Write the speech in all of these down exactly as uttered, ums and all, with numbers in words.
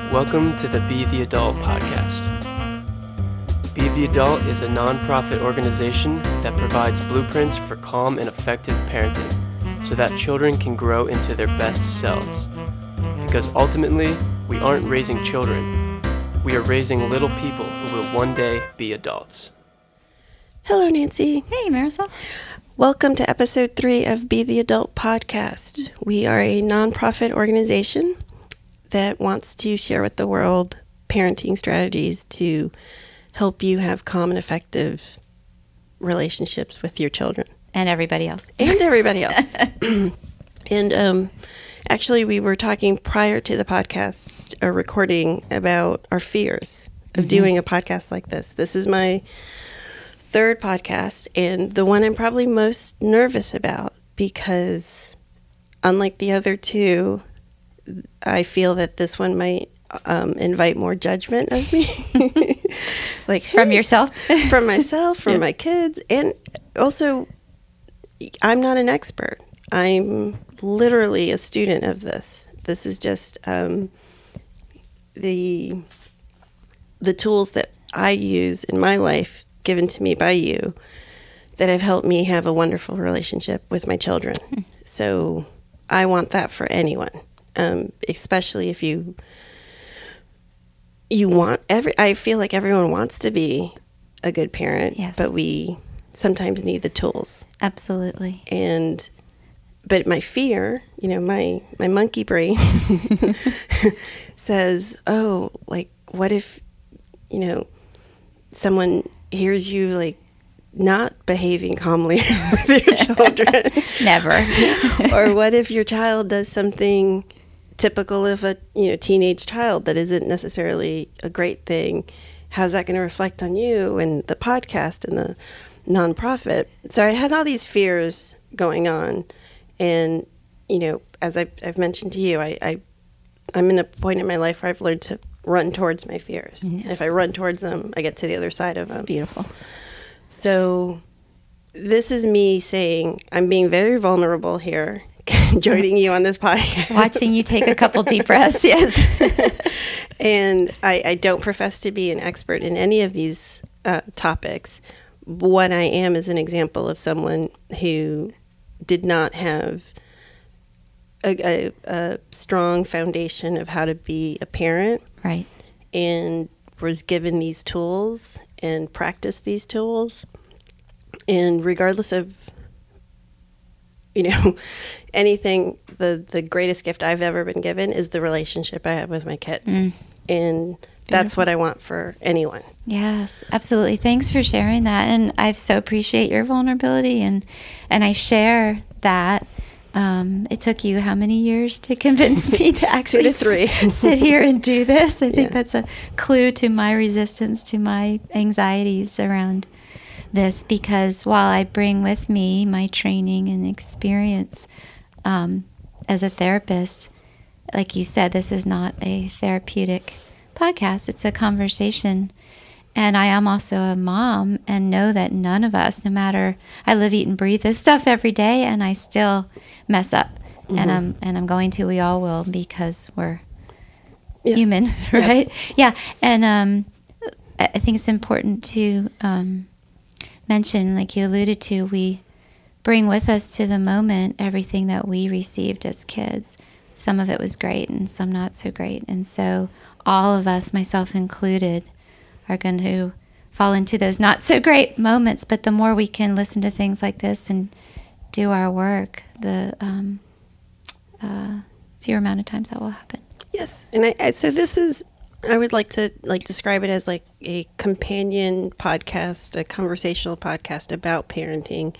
Welcome to the Be the Adult podcast. Be the Adult is a nonprofit organization that provides blueprints for calm and effective parenting so that children can grow into their best selves. Because ultimately, we aren't raising children. We are raising little people who will one day be adults. Hello, Nancy. Hey, Marissa. Welcome to episode three of Be the Adult podcast. We are a nonprofit organization that wants to share with the world parenting strategies to help you have calm and effective relationships with your children. And everybody else. And everybody else. and um, actually, we were talking prior to the podcast, a recording about our fears of mm-hmm. doing a podcast like this. This is my third podcast and the one I'm probably most nervous about because unlike the other two, I feel that this one might um, invite more judgment of me. like From yourself? From myself, from yeah. my kids. And also, I'm not an expert. I'm literally a student of this. This is just um, the the tools that I use in my life given to me by you that have helped me have a wonderful relationship with my children. Hmm. So I want that for anyone. Um, especially if you you want every I feel like everyone wants to be a good parent, yes. but we sometimes need the tools. Absolutely. And but my fear, you know, my my monkey brain says, "Oh, like what if, you know, someone hears you like not behaving calmly with your children?" Never. Or what if your child does something typical of a you know teenage child that isn't necessarily a great thing? How's that going to reflect on you and the podcast and the nonprofit? So I had all these fears going on, and you know, as I've, I've mentioned to you, I, I I'm in a point in my life where I've learned to run towards my fears. Yes. If I run towards them, I get to the other side of them. It's beautiful. So this is me saying I'm being very vulnerable here. Joining you on this podcast. Watching you take a couple deep breaths, yes. And I, I don't profess to be an expert in any of these uh, topics. What I am is an example of someone who did not have a, a, a strong foundation of how to be a parent. Right. And was given these tools and practiced these tools. And regardless of you know, anything, the, the greatest gift I've ever been given is the relationship I have with my kids. Mm. And that's Beautiful. What I want for anyone. Yes, absolutely. Thanks for sharing that. And I so appreciate your vulnerability. And, and I share that. Um, it took you how many years to convince me to actually Two to three. s- sit here and do this? I think yeah. that's a clue to my resistance, to my anxieties around this, because while I bring with me my training and experience um, as a therapist, like you said, this is not a therapeutic podcast. It's a conversation. And I am also a mom and know that none of us, no matter, I live, eat, and breathe this stuff every day, and I still mess up. Mm-hmm. And I'm and I'm going to, we all will, because we're yes. human, right? Yes. Yeah. And um, I think it's important to um, mention, like you alluded to, we bring with us to the moment everything that we received as kids. Some of it was great and some not so great. And so all of us, myself included, are going to fall into those not so great moments. But the more we can listen to things like this and do our work, the um, uh, fewer amount of times that will happen. Yes. And I, I so this is, I would like to like describe it as like a companion podcast, a conversational podcast about parenting.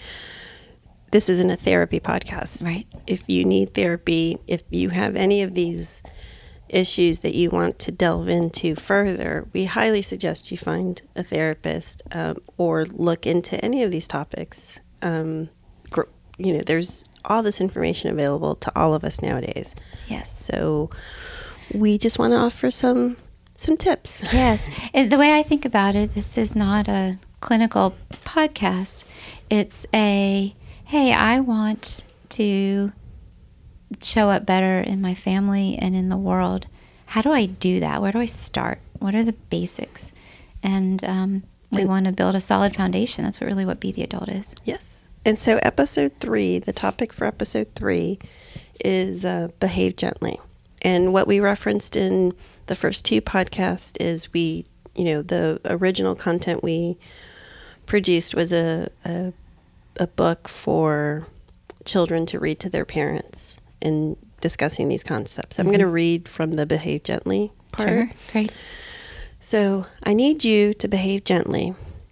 This isn't a therapy podcast. Right. If you need therapy, if you have any of these issues that you want to delve into further, we highly suggest you find a therapist um, or look into any of these topics. Um, gr- you know, there's all this information available to all of us nowadays. Yes. So we just want to offer some some tips. Yes. And the way I think about it, this is not a clinical podcast. It's a, hey, I want to show up better in my family and in the world. how do I do that? Where do I start? What are the basics? And um, we want to build a solid foundation. That's what really what Be the Adult is. Yes. And so episode three, the topic for episode three is uh, behave gently. And what we referenced in the first two podcasts is we, you know, the original content we produced was a, a, a book for children to read to their parents in discussing these concepts. Mm-hmm. I'm going to read from the behave gently part. Sure, great. So, I need you to behave gently.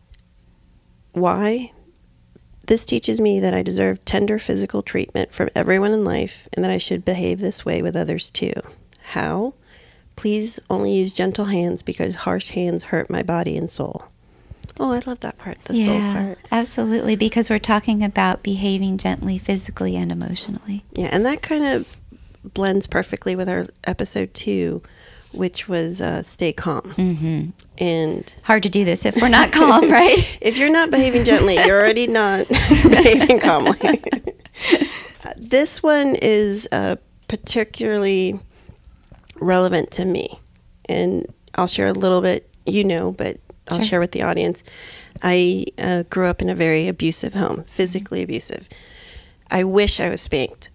Why? This teaches me that I deserve tender physical treatment from everyone in life and that I should behave this way with others too. How? Please only use gentle hands because harsh hands hurt my body and soul. Oh, I love that part, the yeah, soul part. Absolutely, because we're talking about behaving gently physically and emotionally. Yeah, and that kind of blends perfectly with our episode two, which was uh, stay calm. Mm-hmm. And hard to do this if we're not calm, right? If you're not behaving gently, you're already not behaving calmly. uh, this one is uh, particularly relevant to me. And I'll share a little bit, you know, but I'll Sure. share with the audience. I uh, grew up in a very abusive home, physically abusive. I wish I was spanked.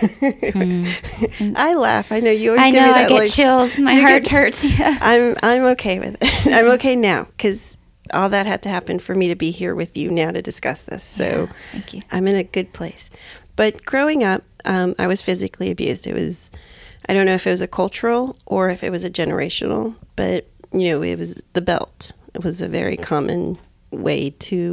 mm. I laugh. I know you always I give know, me that. I get like, chills. My heart get, hurts. Yeah. I'm I'm okay with it. I'm okay now because all that had to happen for me to be here with you now to discuss this. So yeah, thank you. I'm in a good place. But growing up, um, I was physically abused. It was, I don't know if it was a cultural or if it was a generational, but you know, it was the belt. It was a very common way to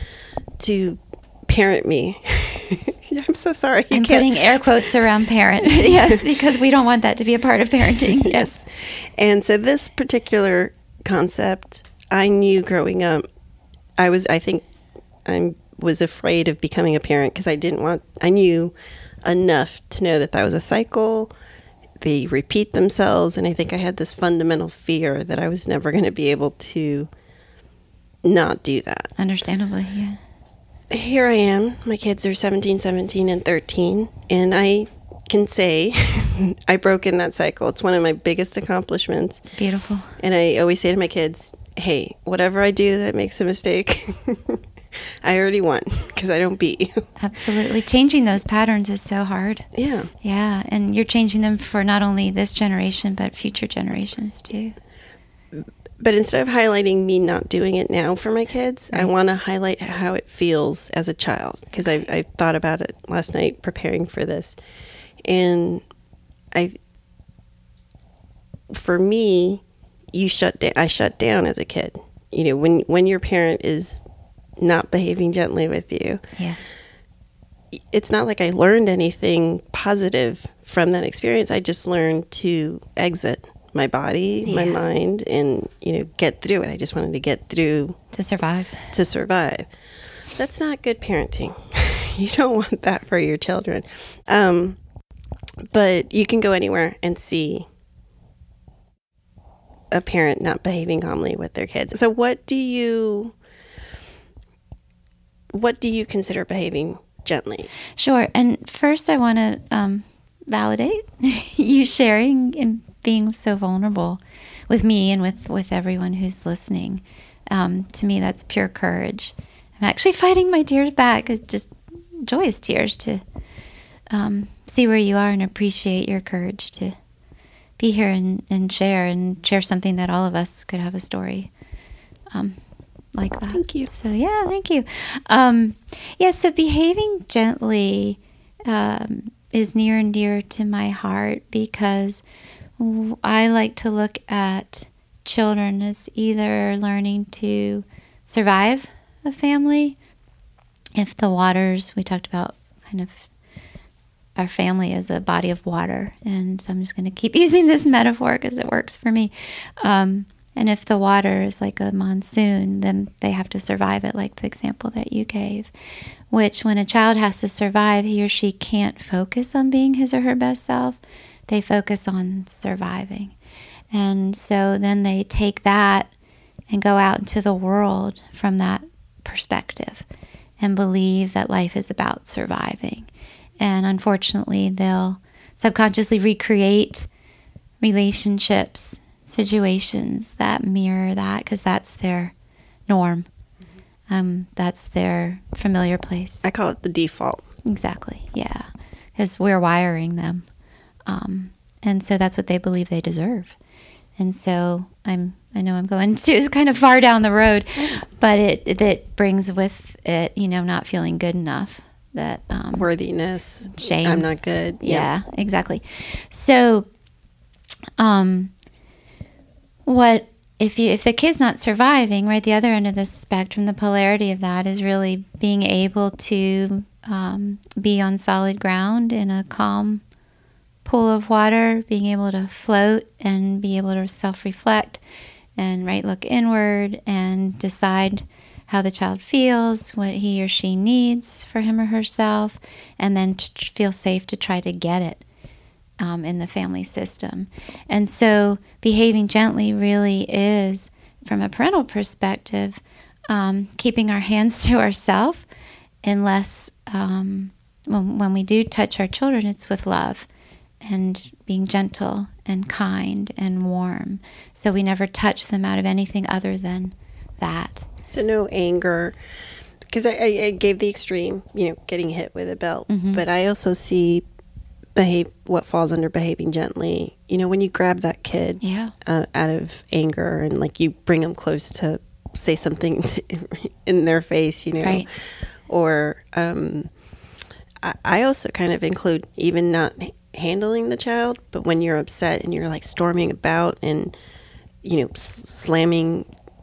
to parent me. I'm so sorry. You I'm can't. putting air quotes around parent. Yes, because we don't want that to be a part of parenting. Yes. And so this particular concept, I knew growing up, I was, I think I was afraid of becoming a parent because I didn't want, I knew enough to know that that was a cycle. They repeat themselves. And I think I had this fundamental fear that I was never going to be able to not do that. Understandably, yeah. Here I am. My kids are seventeen, seventeen, and thirteen. And I can say I broke in that cycle. It's one of my biggest accomplishments. Beautiful. And I always say to my kids, hey, whatever I do that makes a mistake, I already won because I don't beat you. Absolutely. Changing those patterns is so hard. Yeah. Yeah. And you're changing them for not only this generation, but future generations too. But instead of highlighting me not doing it now for my kids, right. I want to highlight how it feels as a child because I, I thought about it last night preparing for this. And I, for me, you shut down, I shut down as a kid. You know, when, when your parent is not behaving gently with you, yes, it's not like I learned anything positive from that experience. I just learned to exit my body, yeah. my mind, and, you know, get through it. I just wanted to get through. To survive. To survive. That's not good parenting. You don't want that for your children. Um, but you can go anywhere and see a parent not behaving calmly with their kids. So what do you, what do you consider behaving gently? Sure. And first I want to um, validate you sharing and being so vulnerable with me and with, with everyone who's listening. Um, to me, that's pure courage. I'm actually fighting my tears back. It's just joyous tears to um, see where you are and appreciate your courage to be here and, and share and share something that all of us could have a story um, like that. Thank you. So, yeah, thank you. Um, yeah, so behaving gently um, is near and dear to my heart because I like to look at children as either learning to survive a family. If the waters, we talked about kind of our family as a body of water. And so I'm just going to keep using this metaphor because it works for me. Um, and if the water is like a monsoon, then they have to survive it, like the example that you gave. Which when a child has to survive, he or she can't focus on being his or her best self. They focus on surviving. And so then they take that and go out into the world from that perspective and believe that life is about surviving. And unfortunately, they'll subconsciously recreate relationships, situations that mirror that, because that's their norm. Mm-hmm. Um, that's their familiar place. I call it the default. Exactly, yeah. Because we're wiring them. Um, and so that's what they believe they deserve. And so I'm, I know I'm going to, it's kind of far down the road, but it, it, it brings with it, you know, not feeling good enough. That um, worthiness, shame. I'm not good. Yeah, yeah, exactly. So, um, what if you if the kid's not surviving? Right, the other end of the spectrum, the polarity of that is really being able to um, be on solid ground in a calm pool of water, being able to float and be able to self-reflect and right look inward and decide how the child feels, what he or she needs for him or herself, and then to feel safe to try to get it um, in the family system. And so behaving gently really is, from a parental perspective, um, keeping our hands to ourselves, unless um, when, when we do touch our children, it's with love and being gentle and kind and warm. So we never touch them out of anything other than that. So no anger, because I, I, I gave the extreme, you know, getting hit with a belt. Mm-hmm. But I also see behave what falls under behaving gently. You know, when you grab that kid yeah. uh, out of anger and like you bring them close to say something to, in their face, you know, right. or um, I, I also kind of include even not handling the child, but when you're upset and you're like storming about and, you know, s- slamming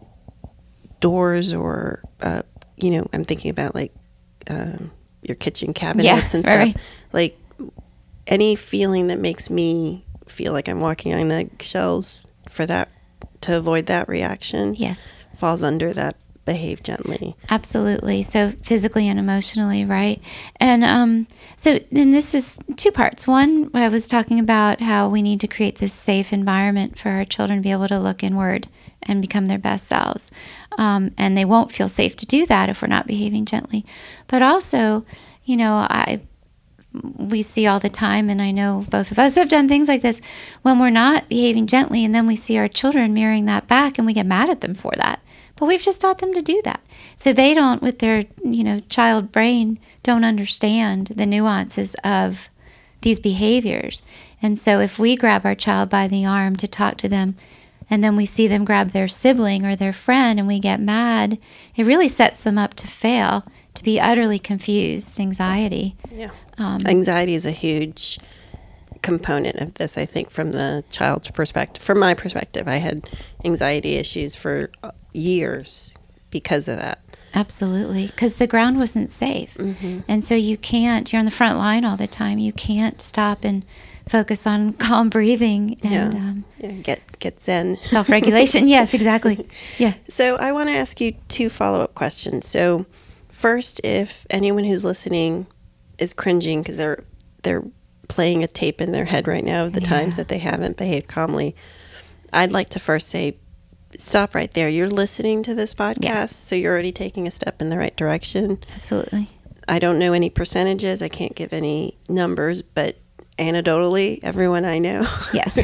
doors or, uh, you know, I'm thinking about like um, your kitchen cabinets yeah, and stuff. Right. Like any feeling that makes me feel like I'm walking on eggshells for that, to avoid that reaction. Yes. Falls under that behave gently. Absolutely. So physically and emotionally, right? And um, so then this is two parts. One, I was talking about how we need to create this safe environment for our children to be able to look inward and become their best selves. Um, and they won't feel safe to do that if we're not behaving gently. But also, you know, I we see all the time, and I know both of us have done things like this, when we're not behaving gently and then we see our children mirroring that back and we get mad at them for that. But we've just taught them to do that. So they don't, with their, you know, child brain, don't understand the nuances of these behaviors. And so if we grab our child by the arm to talk to them, and then we see them grab their sibling or their friend and we get mad, it really sets them up to fail, to be utterly confused, anxiety. Yeah. Um, anxiety is a huge component of this, I think, from the child's perspective. From my perspective, I had anxiety issues for years because of that. Absolutely, because the ground wasn't safe. Mm-hmm. And so you can't, you're on the front line all the time. You can't stop and focus on calm breathing and yeah. Um, yeah, get get zen. Self-regulation, yes, exactly. Yeah. So I want to ask you two follow-up questions. So first, if anyone who's listening is cringing because they're they're playing a tape in their head right now of the yeah. times that they haven't behaved calmly, I'd like to first say, stop right there. You're listening to this podcast, yes. so you're already taking a step in the right direction. Absolutely. I don't know any percentages. I can't give any numbers, but anecdotally, everyone I know yes.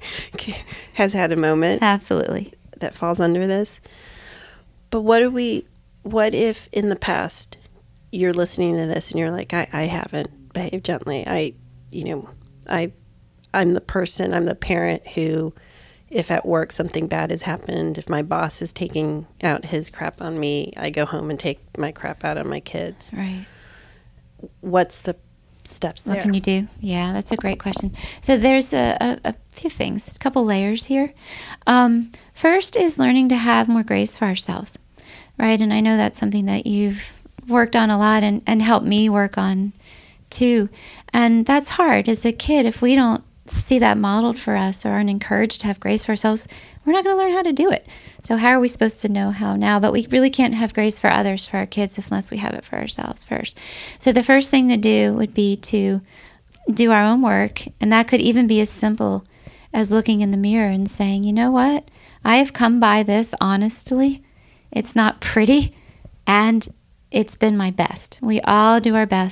has had a moment absolutely that falls under this. But what do we, what if in the past you're listening to this and you're like, I, I haven't behaved gently. I, you know, I, I'm the person, I'm the parent who, if at work something bad has happened, if my boss is taking out his crap on me, I go home and take my crap out on my kids. Right. What's the steps there? What can you do? Yeah, that's a great question. So there's a, a, a few things, a couple layers here. Um, first is learning to have more grace for ourselves, right? And I know that's something that you've worked on a lot and, and helped me work on too. And that's hard as a kid. If we don't see that modeled for us or aren't encouraged to have grace for ourselves, we're not going to learn how to do it. So how are we supposed to know how now? But we really can't have grace for others, for our kids, unless we have it for ourselves first. So the first thing to do would be to do our own work. And that could even be as simple as looking in the mirror and saying, you know what? I have come by this honestly. It's not pretty, and it's been my best. We all do our best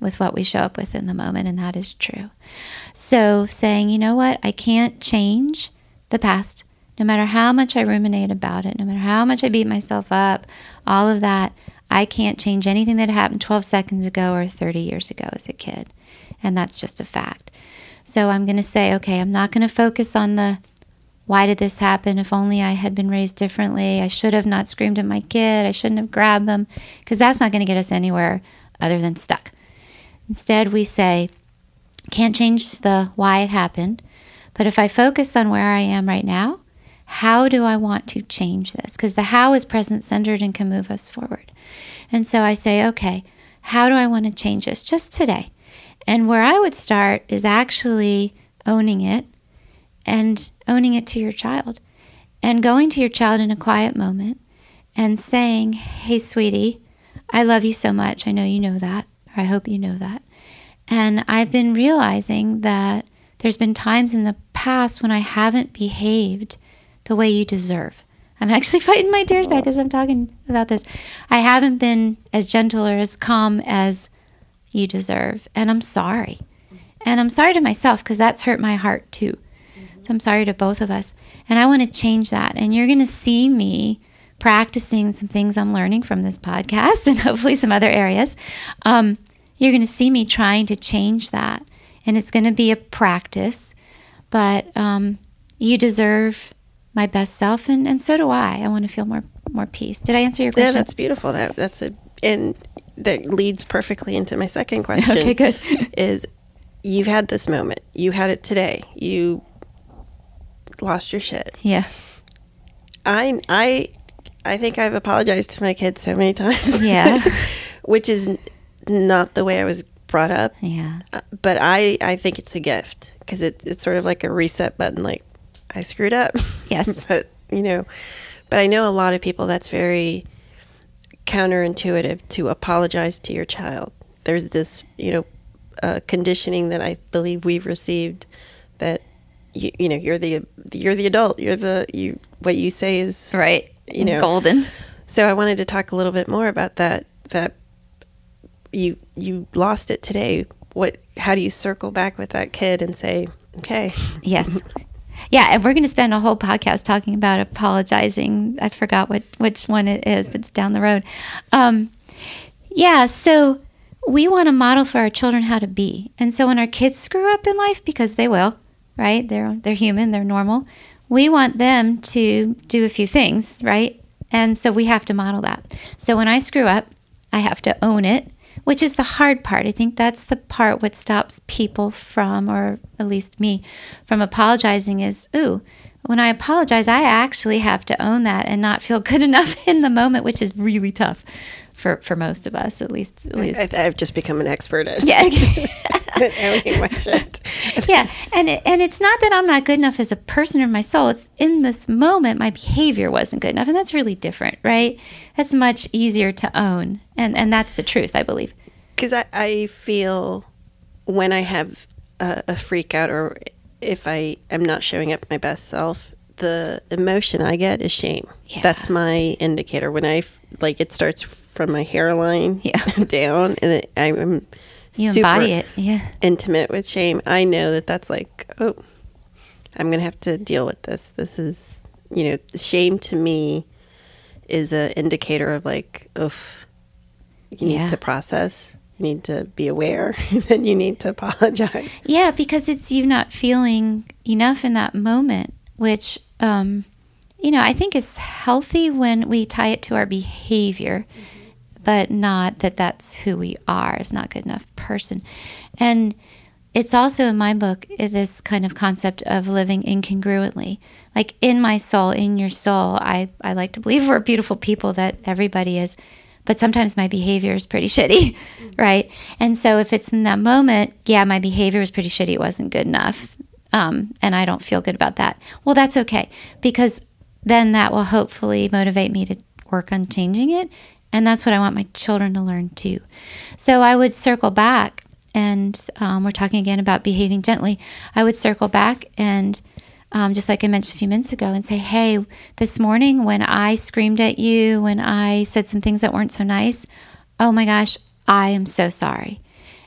with what we show up with in the moment, and that is true. So saying, you know what, I can't change the past, no matter how much I ruminate about it, no matter how much I beat myself up, all of that, I can't change anything that happened twelve seconds ago or thirty years ago as a kid. And that's just a fact. So I'm going to say, okay, I'm not going to focus on the, why did this happen? If only I had been raised differently. I should have not screamed at my kid. I shouldn't have grabbed them, because that's not going to get us anywhere other than stuck. Instead, we say, can't change the why it happened, but if I focus on where I am right now, how do I want to change this? Because the how is present-centered and can move us forward. And so I say, okay, how do I want to change this just today? And where I would start is actually owning it and owning it to your child and going to your child in a quiet moment and saying, hey, sweetie, I love you so much. I know you know that, or I hope you know that. And I've been realizing that there's been times in the past when I haven't behaved the way you deserve. I'm actually fighting my tears back as I'm talking about this. I haven't been as gentle or as calm as you deserve. And I'm sorry. And I'm sorry to myself, because that's hurt my heart too. So I'm sorry to both of us. And I want to change that. And you're going to see me practicing some things I'm learning from this podcast and hopefully some other areas. Um, you're going to see me trying to change that. And it's going to be a practice. But um, you deserve my best self, and, and so do I. I want to feel more more peace. Did I answer your question? Yeah, that's beautiful. That that's a and that leads perfectly into my second question. Okay, good. Is you've had this moment. You had it today. You lost your shit. Yeah. I I I think I've apologized to my kids so many times. Yeah. Which is n- not the way I was brought up. Yeah. Uh, but I I think it's a gift, because it, it's sort of like a reset button. Like, I screwed up. Yes. But, you know, but I know a lot of people that's very counterintuitive to apologize to your child. There's this, you know, uh, conditioning that I believe we've received that, you, you know, you're the, you're the adult. You're the, you, what you say is, Right. you know, golden. So I wanted to talk a little bit more about that, that you, you lost it today. What, how do you circle back with that kid and say, okay. Yes. Yeah, and we're going to spend a whole podcast talking about apologizing. I forgot what, which one it is, but it's down the road. Um, yeah, so we want to model for our children how to be. And so when our kids screw up in life, because they will, right? They're they're human, they're normal. We want them to do a few things, right? And so we have to model that. So when I screw up, I have to own it, which is the hard part. I think that's the part what stops people from, or at least me, from apologizing is, ooh, when I apologize, I actually have to own that and not feel good enough in the moment, which is really tough for, for most of us, at least. At least. I, I've just become an expert at, yeah. at owning my shit. Yeah, and it, and it's not that I'm not good enough as a person or my soul. It's in this moment my behavior wasn't good enough, and that's really different, right? That's much easier to own, and, and that's the truth, I believe. Because I, I feel when I have a, a freak out, or if I am not showing up my best self, the emotion I get is shame. Yeah. That's my indicator. When I, like, it starts from my hairline yeah. down, and it, I'm You super embody it, yeah. intimate with shame. I know that that's like, oh, I'm going to have to deal with this. This is, you know, shame to me is an indicator of like, oof, you need Yeah. to process. You need to be aware, and then you need to apologize. Yeah, because it's you not feeling enough in that moment, which, um, you know, I think is healthy when we tie it to our behavior, mm-hmm. but not that that's who we are. It's not good enough person. And it's also in my book, this kind of concept of living incongruently. Like in my soul, in your soul, I, I like to believe we're beautiful people, that everybody is. But sometimes my behavior is pretty shitty, right? And so if it's in that moment, yeah, my behavior was pretty shitty, it wasn't good enough, um, and I don't feel good about that. Well, that's okay, because then that will hopefully motivate me to work on changing it, and that's what I want my children to learn too. So I would circle back, and um, we're talking again about behaving gently. I would circle back and Um, just like I mentioned a few minutes ago, and say, hey, this morning when I screamed at you, when I said some things that weren't so nice, oh my gosh, I am so sorry.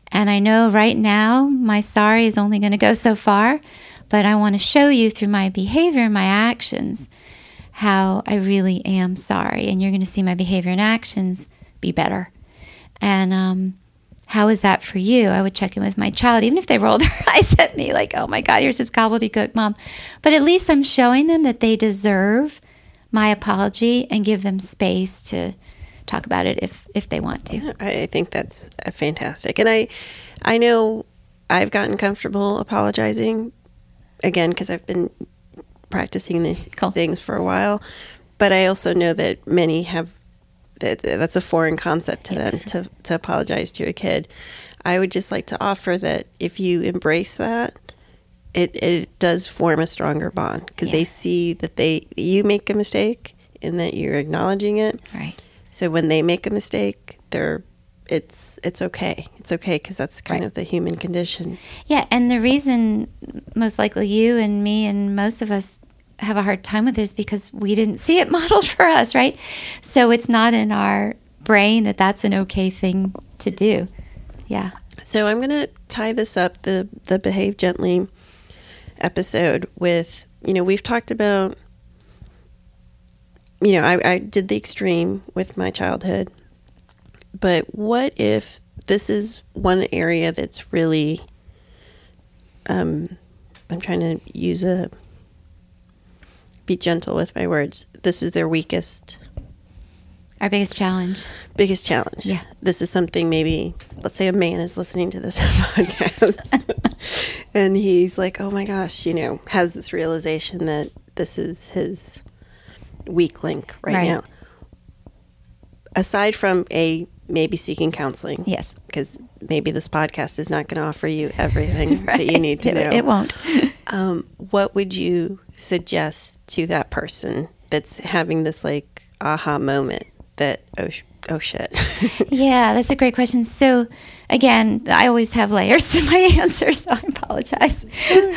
And I know right now my sorry is only going to go so far, but I want to show you through my behavior and my actions how I really am sorry. And you're going to see my behavior and actions be better. And um, how is that for you? I would check in with my child, even if they rolled their eyes at me like, oh my God, here's this gobbledygook, Mom. But at least I'm showing them that they deserve my apology and give them space to talk about it if, if they want to. I think that's uh, fantastic. And I, I know I've gotten comfortable apologizing, again, because I've been practicing these Cool. things for a while. But I also know that many have, that that's a foreign concept to them, to, to apologize to a kid. I would just like to offer that if you embrace that, it, it does form a stronger bond, because Yeah. they see that they you make a mistake and that you're acknowledging it. Right. So when they make a mistake, they're it's it's okay. It's okay, because that's kind Right. of the human condition. Yeah, and the reason most likely you and me and most of us have a hard time with this because we didn't see it modeled for us, right? So it's not in our brain that that's an okay thing to do. Yeah. So I'm going to tie this up, the the Behave Gently episode, with, you know, we've talked about, you know, I, I did the extreme with my childhood, but what if this is one area that's really, um, I'm trying to use a, be gentle with my words. This is their weakest, Our biggest challenge. biggest challenge. Yeah. This is something, maybe, let's say a man is listening to this podcast and he's like, oh my gosh, you know, has this realization that this is his weak link right, Right. now. Aside from a maybe seeking counseling. Yes. Because maybe this podcast is not going to offer you everything Right. that you need to it, know. It won't. Um, what would you suggest to that person that's having this like aha moment that, oh, sh- oh shit. Yeah, that's a great question. So, again, I always have layers to my answers, so I apologize.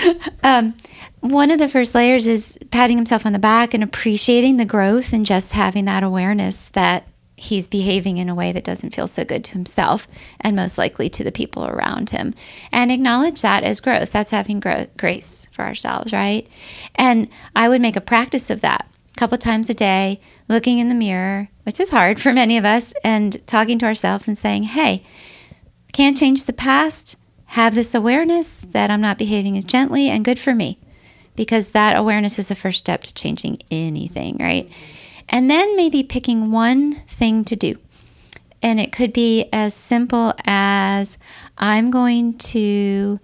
um, one of the first layers is patting himself on the back and appreciating the growth and just having that awareness that he's behaving in a way that doesn't feel so good to himself and most likely to the people around him. And acknowledge that as growth. That's having growth, grace for ourselves, right? And I would make a practice of that a couple times a day, looking in the mirror, which is hard for many of us, and talking to ourselves and saying, hey, can't change the past. Have this awareness that I'm not behaving as gently, and good for me, because that awareness is the first step to changing anything, right? And then maybe picking one thing to do. And it could be as simple as I'm going to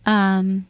um,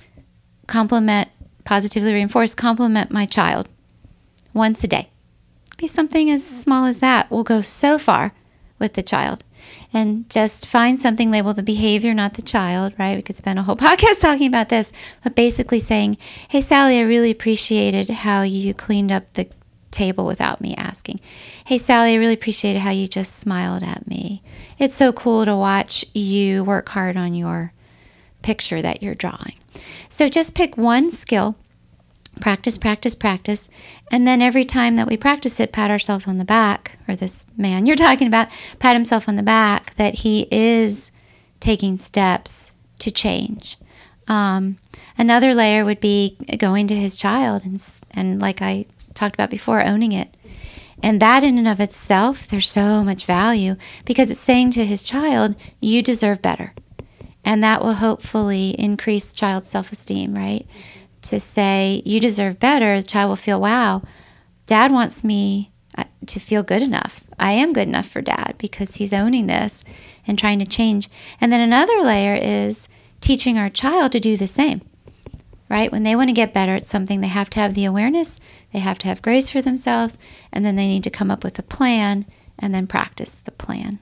compliment, positively reinforce, compliment my child once a day. Be something as small as that will go so far with the child. And just find something, label the behavior, not the child, right? We could spend a whole podcast talking about this, but basically saying, hey, Sally, I really appreciated how you cleaned up the table without me asking. Hey, Sally, I really appreciated how you just smiled at me. It's so cool to watch you work hard on your picture that you're drawing. So just pick one skill, practice, practice, practice, and then every time that we practice it, pat ourselves on the back, or this man you're talking about, pat himself on the back that he is taking steps to change. Um, another layer would be going to his child and, and like I talked about before, owning it. And that in and of itself, there's so much value because it's saying to his child, you deserve better. And that will hopefully increase the child's self-esteem, right? To say, you deserve better, the child will feel, wow, Dad wants me to feel good enough. I am good enough for Dad because he's owning this and trying to change. And then another layer is teaching our child to do the same, right? When they want to get better at something, they have to have the awareness, they have to have grace for themselves, and then they need to come up with a plan and then practice the plan.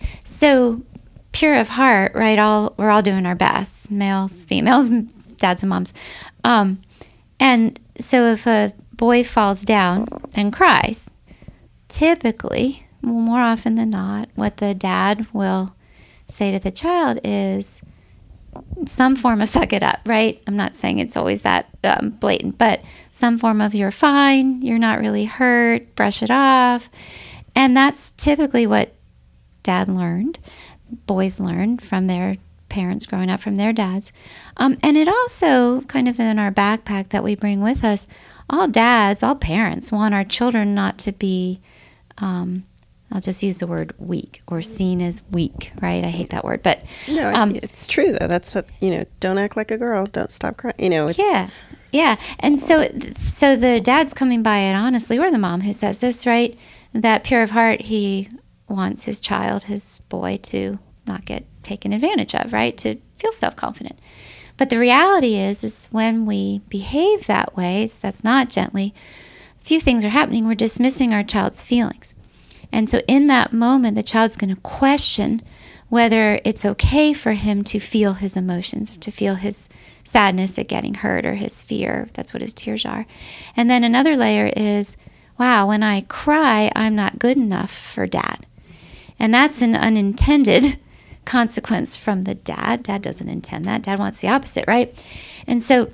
So pure of heart, right? All we're all doing our best, males, females, dads and moms. Um, and so if a boy falls down and cries, typically, more often than not, what the dad will say to the child is some form of suck it up, right? I'm not saying it's always that um, blatant, but some form of you're fine, you're not really hurt, brush it off. And that's typically what Dad learned. boys learn from their parents growing up, from their dads. Um, and it also kind of in our backpack that we bring with us, all dads, all parents want our children not to be, um, I'll just use the word weak or seen as weak, right? I hate that word, but no, um, it's true though. That's what, you know, don't act like a girl, don't stop crying, you know. It's, yeah, yeah. And so, so the dad's coming by it honestly, or the mom who says this, right? That pure of heart, he wants his child, his boy, to not get taken advantage of, right? To feel self-confident. But the reality is, is when we behave that way, so that's not gently, a few things are happening. We're dismissing our child's feelings. And so in that moment, the child's going to question whether it's okay for him to feel his emotions, to feel his sadness at getting hurt or his fear. That's what his tears are. And then another layer is, wow, when I cry, I'm not good enough for dad. And that's an unintended consequence from the dad. Dad doesn't intend that. Dad wants the opposite, right? And so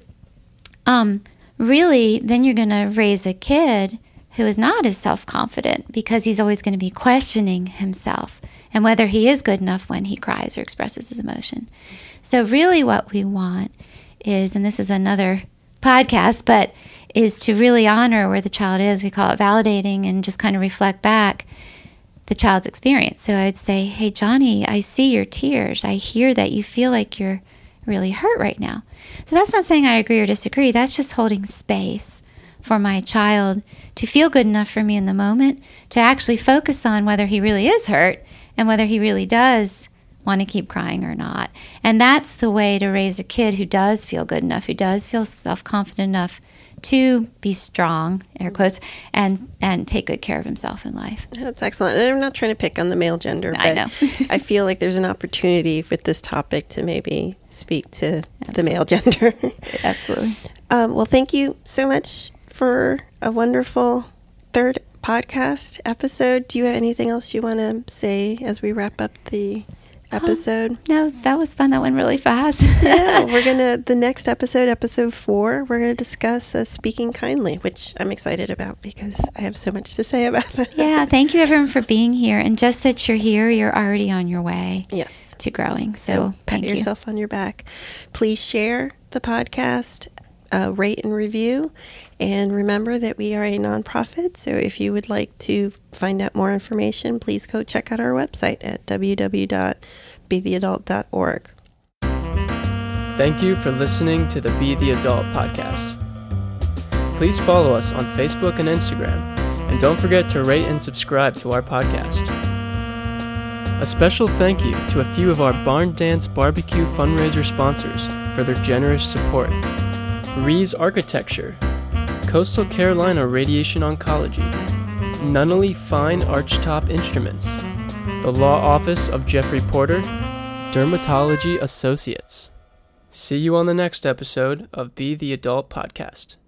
um, really, then you're going to raise a kid who is not as self-confident because he's always going to be questioning himself and whether he is good enough when he cries or expresses his emotion. So really what we want is, and this is another podcast, but is to really honor where the child is. We call it validating and just kind of reflect back the child's experience. So I'd say, hey, Johnny, I see your tears. I hear that you feel like you're really hurt right now. So that's not saying I agree or disagree. That's just holding space for my child to feel good enough for me in the moment, to actually focus on whether he really is hurt and whether he really does want to keep crying or not. And that's the way to raise a kid who does feel good enough, who does feel self-confident enough to be strong, air quotes, and, and take good care of himself in life. That's excellent. And I'm not trying to pick on the male gender, but I know. I feel like there's an opportunity with this topic to maybe speak to Absolutely. the male gender. Absolutely. Um, well, thank you so much for a wonderful third podcast episode. Do you have anything else you want to say as we wrap up the episode? Oh, no, that was fun. That went really fast. Yeah, we're going to, the next episode, episode four, we're going to discuss uh, speaking kindly, which I'm excited about because I have so much to say about that. Yeah, thank you everyone for being here. And just that you're here, you're already on your way yes. to growing. So, so pat thank you. yourself on your back. Please share the podcast, uh, rate and review. And remember that we are a nonprofit, so if you would like to find out more information, please go check out our website at w w w dot be the adult dot org. Thank you for listening to the Be the Adult podcast. Please follow us on Facebook and Instagram, and don't forget to rate and subscribe to our podcast. A special thank you to a few of our Barn Dance Barbecue fundraiser sponsors for their generous support. Rees Architecture, Coastal Carolina Radiation Oncology, Nunnally Fine Archtop Instruments, the Law Office of Jeffrey Porter, Dermatology Associates. See you on the next episode of Be the Adult Podcast.